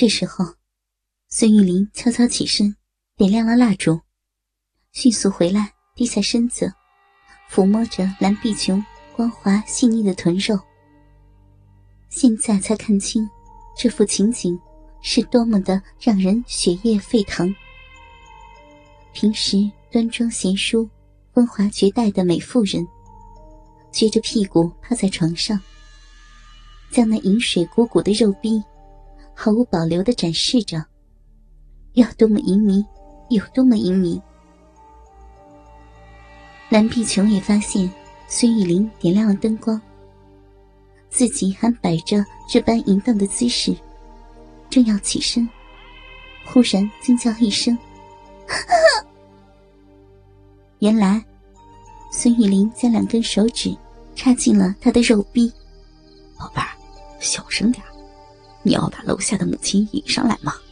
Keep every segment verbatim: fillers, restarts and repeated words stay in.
这时候，孙玉玲悄悄起身，点亮了蜡烛，迅速回来，低下身子，抚摸着蓝碧琼光滑细腻的臀肉。现在才看清，这幅情景是多么的让人血液沸腾。平时端庄贤淑、风华绝代的美妇人，撅着屁股趴在床上，将那饮水鼓鼓的肉壁毫无保留地展示着，要多么淫靡，有多么淫靡。蓝碧琼也发现孙玉玲点亮了灯光，自己还摆着这般淫荡的姿势，正要起身，忽然惊叫一声原来孙玉玲将两根手指插进了他的肉壁。 宝贝儿，小声点，你要把楼下的母亲引上来吗？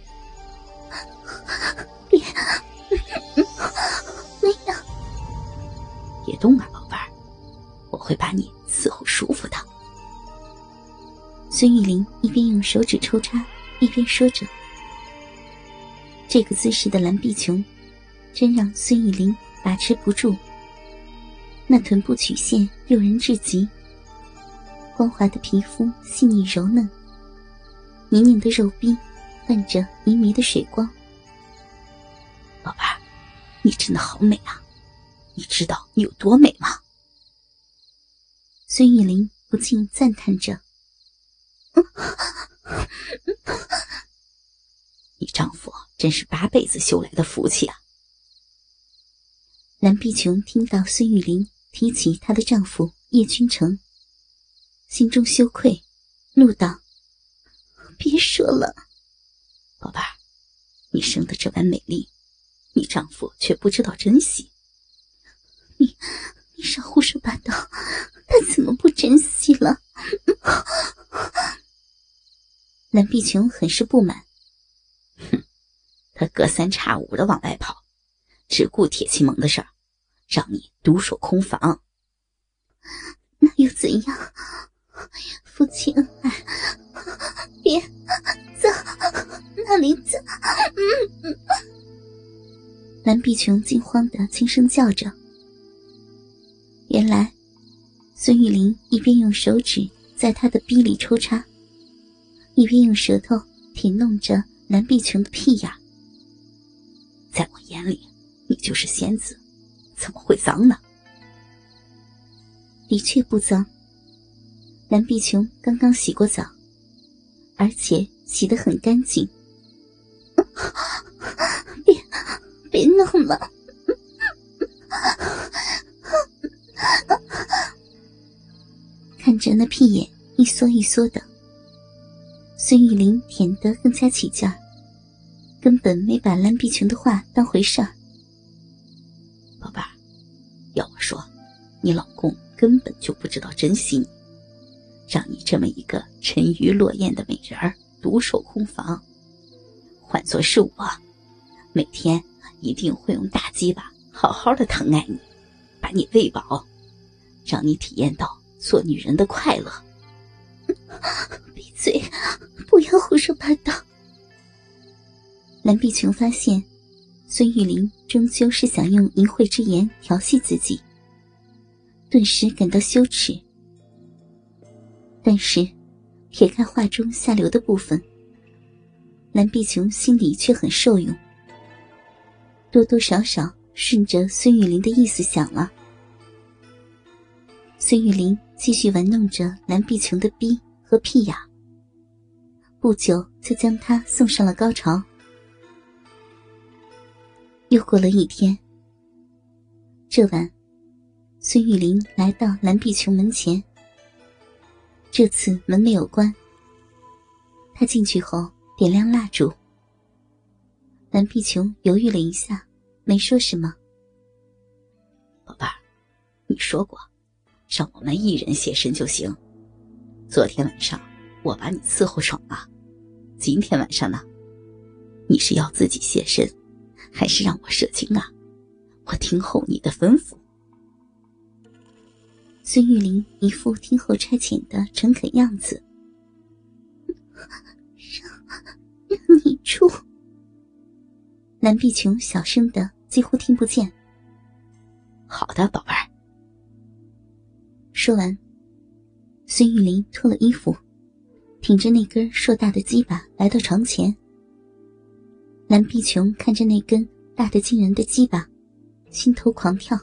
别，没有。 别动啊，宝贝儿，我会把你伺候舒服的。 孙玉玲一边用手指抽插，一边说着。这个姿势的蓝碧琼真让孙玉玲把持不住，那臀部曲线诱人至极，光滑的皮肤细腻柔嫩，泥泞的肉壁泛着迷迷的水光。 宝贝儿，你真的好美啊，你知道你有多美吗？ 孙玉玲不禁赞叹着。 你丈夫真是八辈子修来的福气啊。 蓝碧琼听到孙玉玲提起她的丈夫叶君成，心中羞愧，怒道：别说了。 宝贝儿，你生得这般美丽，你丈夫却不知道珍惜。 你你少胡说八道，他怎么不珍惜了？蓝碧琼很是不满。 哼，他隔三差五的往外跑，只顾铁骑盟的事儿，让你独守空房。 那又怎样？夫妻恩爱，别走，那里走。嗯、蓝碧琼惊慌地轻声叫着。原来孙玉玲一边用手指在她的逼里抽插，一边用舌头舔弄着蓝碧琼的屁眼。 在我眼里，你就是仙子，怎么会脏呢？ 的确不脏，蓝碧琼刚刚洗过澡，而且洗得很干净。别别弄了。看着那屁眼一缩一缩的，孙玉玲舔得更加起劲儿，根本没把蓝碧琼的话当回事儿。 宝贝儿，要我说，你老公根本就不知道珍惜你，让你这么一个沉鱼落雁的美人儿独守空房。换作是我，每天一定会用大鸡巴好好的疼爱你，把你喂饱，让你体验到做女人的快乐。 闭嘴，不要胡说八道。蓝碧琼发现孙玉玲终究是想用淫秽之言调戏自己，顿时感到羞耻。但是撇开话中下流的部分，蓝碧琼心里却很受用，多多少少顺着孙玉玲的意思想了。孙玉玲继续玩弄着蓝碧琼的逼和屁眼，不久就将她送上了高潮。又过了一天，这晚孙玉玲来到蓝碧琼门前，这次门没有关。她进去后点亮蜡烛，蓝碧琼犹豫了一下，没说什么。 宝贝儿，你说过让我们一人现身就行，昨天晚上我把你伺候爽了，今天晚上呢，你是要自己现身还是让我射精啊？我听候你的吩咐。 孙玉玲一副听候差遣的诚恳样子。让出。蓝碧琼小声的几乎听不见。 好的，宝贝儿。 说完，孙玉玲脱了衣服，挺着那根硕大的鸡巴来到床前。蓝碧琼看着那根大得惊人的鸡巴，心头狂跳。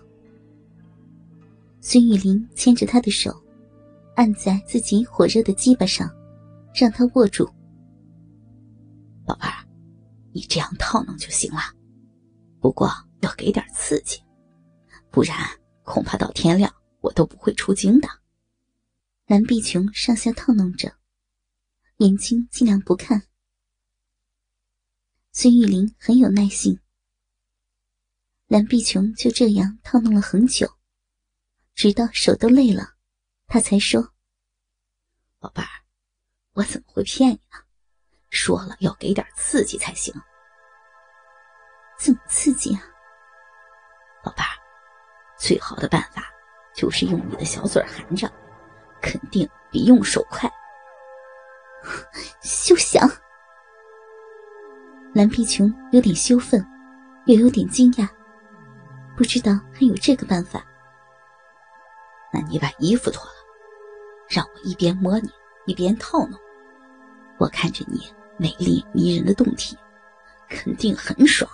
孙玉玲牵着她的手，按在自己火热的鸡巴上，让她握住。 宝贝儿，你这样套弄就行了，不过要给点刺激，不然恐怕到天亮我都不会出京的。 蓝碧琼上下套弄着，眼睛尽量不看。孙玉玲很有耐性，蓝碧琼就这样套弄了很久，直到手都累了，她才说： 宝贝儿，我怎么会骗你呢？说了要给点刺激才行。 怎么刺激啊？ 宝贝儿，最好的办法就是用你的小嘴含着，肯定比用手快。 休想！蓝碧琼有点羞愤，又有点惊讶，不知道还有这个办法。 那你把衣服脱了，让我一边摸你一边套弄，我看着你美丽迷人的胴体，肯定很爽。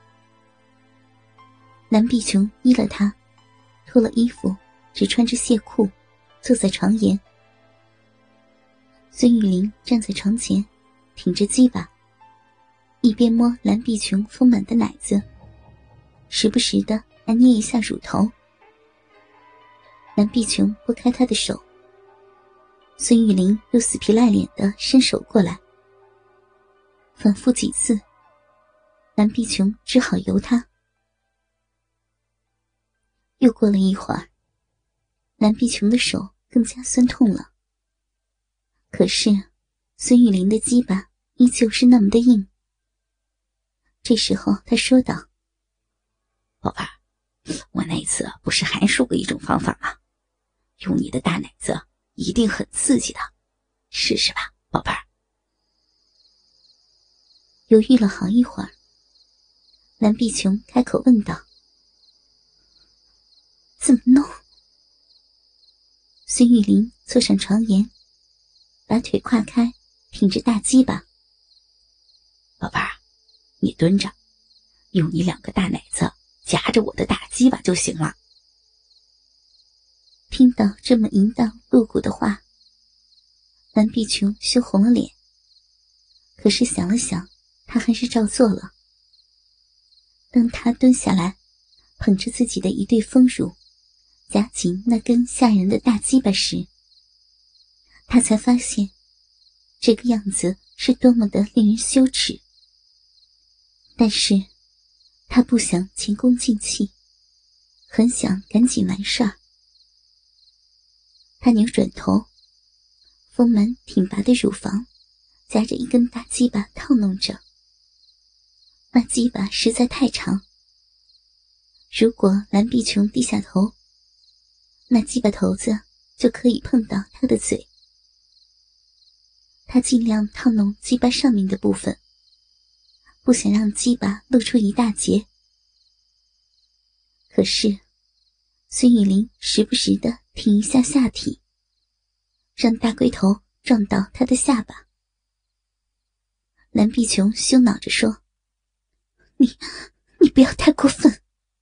蓝碧琼依了他，脱了衣服，只穿着亵裤，坐在床沿。孙玉玲站在床前，挺着鸡巴，一边摸蓝碧琼丰满的奶子，时不时的还捏一下乳头。蓝碧琼拨开他的手，孙玉玲又死皮赖脸的伸手过来，反复几次，蓝碧琼只好由他。又过了一会儿，蓝碧琼的手更加酸痛了，可是孙玉玲的鸡巴依旧是那么的硬。这时候他说道： 宝贝儿，我那次不是还说过一种方法吗？用你的大奶子一定很刺激的，试试吧，宝贝儿。 犹豫了好一会儿，蓝碧琼开口问道：怎么弄？孙玉玲坐上床沿，把腿跨开，挺着大鸡巴。 宝贝儿，你蹲着，用你两个大奶子夹着我的大鸡巴就行了。 听到这么淫荡露骨的话，蓝碧琼羞红了脸，可是想了想，她还是照做了。当她蹲下来，捧着自己的一对丰乳，夹紧那根吓人的大鸡巴时，她才发现这个样子是多么的令人羞耻。但是她不想前功尽弃，很想赶紧完事儿。她扭转头，丰满挺拔的乳房夹着一根大鸡巴套弄着，那鸡巴实在太长，如果蓝碧琼低下头，那鸡巴头子就可以碰到她的嘴。她尽量套弄鸡巴上面的部分，不想让鸡巴露出一大截。可是孙玉玲时不时地挺一下下体，让大龟头撞到她的下巴。蓝碧琼羞恼着说：你你不要太过分。